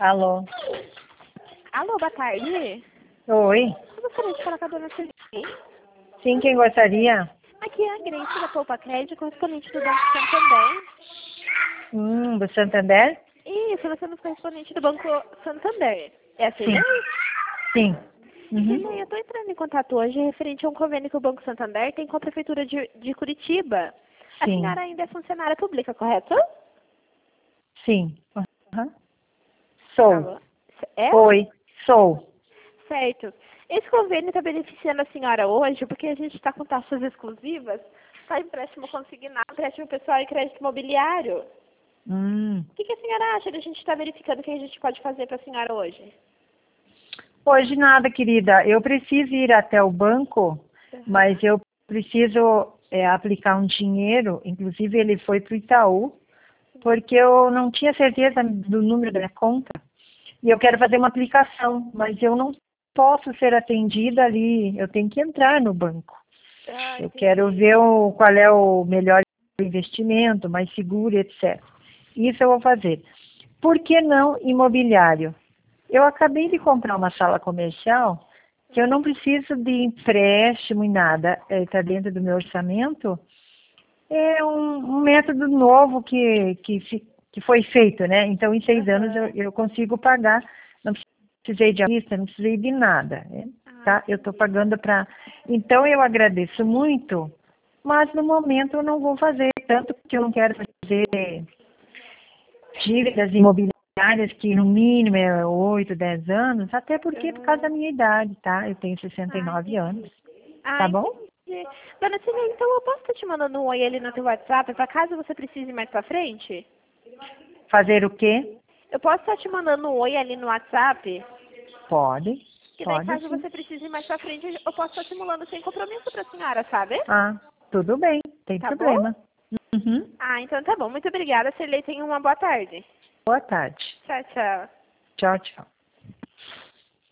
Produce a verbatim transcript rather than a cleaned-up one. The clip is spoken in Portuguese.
Alô? Alô, boa tarde. Oi? Eu gostaria de falar com a dona Cirlei. Sim, quem gostaria? Aqui é a Grace da Poupa Crédito, correspondente do Banco Santander. Hum, do Santander? Isso, nós somos correspondente do Banco Santander. É a Sim. Cirlei? Sim. Uhum. Cirlei, eu estou entrando em contato hoje referente a um convênio que o Banco Santander tem com a Prefeitura de, de Curitiba. A Sim. senhora ainda é funcionária pública, correto? Sim. Uhum. Sou. Alô? É? Oi. Sou. Certo. Esse convênio está beneficiando a senhora hoje porque a gente está com taxas exclusivas para empréstimo consignado, empréstimo pessoal e crédito imobiliário. Hum. O que, que a senhora acha da gente estar verificando o que a gente pode fazer para a senhora hoje? Hoje nada, querida. Eu preciso ir até o banco, Uhum. mas eu preciso é, aplicar um dinheiro. Inclusive, ele foi para o Itaú, porque eu não tinha certeza do número da minha conta. E eu quero fazer uma aplicação, mas eu não posso ser atendida ali. Eu tenho que entrar no banco. Ah, Eu entendi. quero ver o, qual é o melhor investimento, mais seguro, etcétera. Isso eu vou fazer. Por que não imobiliário? Eu acabei de comprar uma sala comercial que eu não preciso de empréstimo e nada. Está dentro do meu orçamento. É um, um método novo que, que, fi- que foi feito, né? Então, em seis anos eu, Aham. eu consigo pagar. Não precisei de vista, não precisei de nada, né? Ah, Tá? Eu estou entendi. pagando para... Então, eu agradeço muito, mas no momento eu não vou fazer, tanto que eu não quero fazer dívidas imobiliárias que no mínimo é oito, dez anos, até porque é por causa da Aham. minha idade, tá? Eu tenho sessenta e Ah, nove entendi. anos, Ah, tá bom? entendi. Dona Cirlei, então eu posso estar te mandando um oi ali no teu WhatsApp, para caso você precise mais para frente? Fazer o quê? Eu posso estar te mandando um oi ali no WhatsApp, Pode, que daí pode caso sim. você precise mais para frente, eu posso estar simulando sem compromisso para a senhora, sabe? Ah, tudo bem, tem Tá bom? problema. Uhum. Ah, então tá bom. Muito obrigada, Cirlei. Tenha uma boa tarde. Boa tarde. Tchau, tchau. Tchau, tchau.